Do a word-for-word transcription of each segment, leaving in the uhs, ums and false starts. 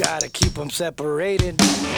Gotta keep them separated.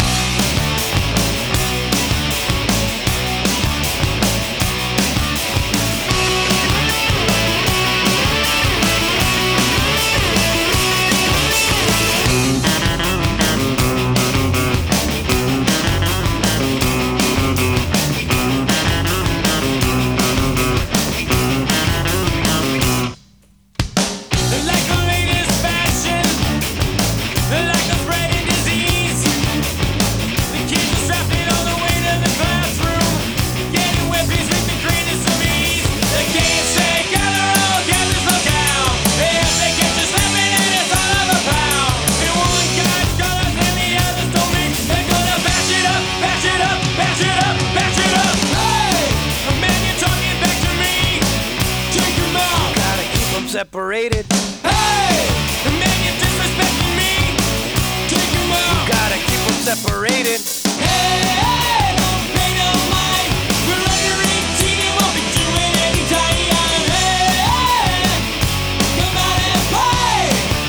Separated. Hey, the man you're disrespecting me. Take him out. You gotta keep them separated. Hey, hey, don't pay no mind. We're under eighteen and won't be doing any time. Hey, hey, come out and play.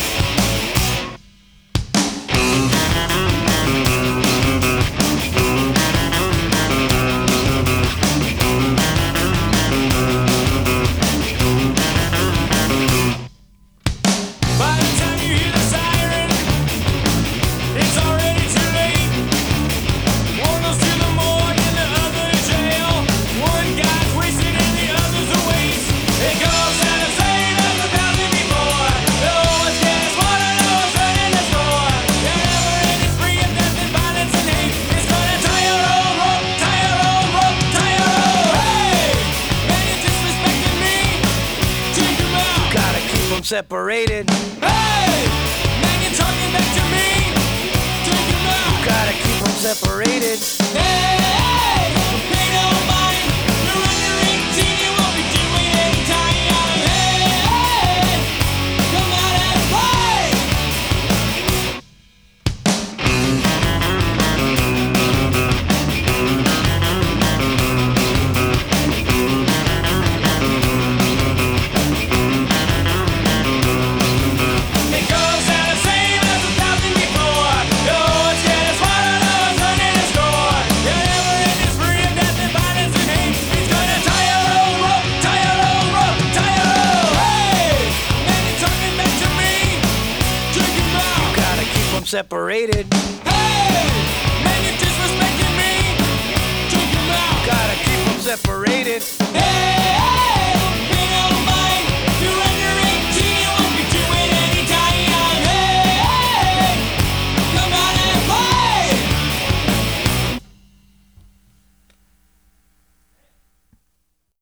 By the time you hear the siren, it's already too late. One goes to the morgue and the other to jail. One guy's wasted and the other's a waste. It goes out the same as a thousand before. No one's getting smarter, no one's running the store. There never ends free of death and violence and hate. It's gonna tie your own rope, tie your own rope, tie your own. Hey, man, you're disrespecting me. Take him out. Gotta keep them separated. Hey, man, you're talking back to me. Take him out. Gotta keep them separated. Hey, hey, don't pay no mind. You're under eighteen, you won't be doing any time. Hey, hey, come out and play. It goes out the same as a thousand before. No one's getting smarter, no one's running the score. There never ends free of death and violence and hate. It's gonna tie your own rope, tie your own rope, tie your own. Hey, man, you're talking back to me. Take him out. Gotta keep them separated. Hey, man, you're disrespecting me. Take him out. Gotta keep them separated. Hey.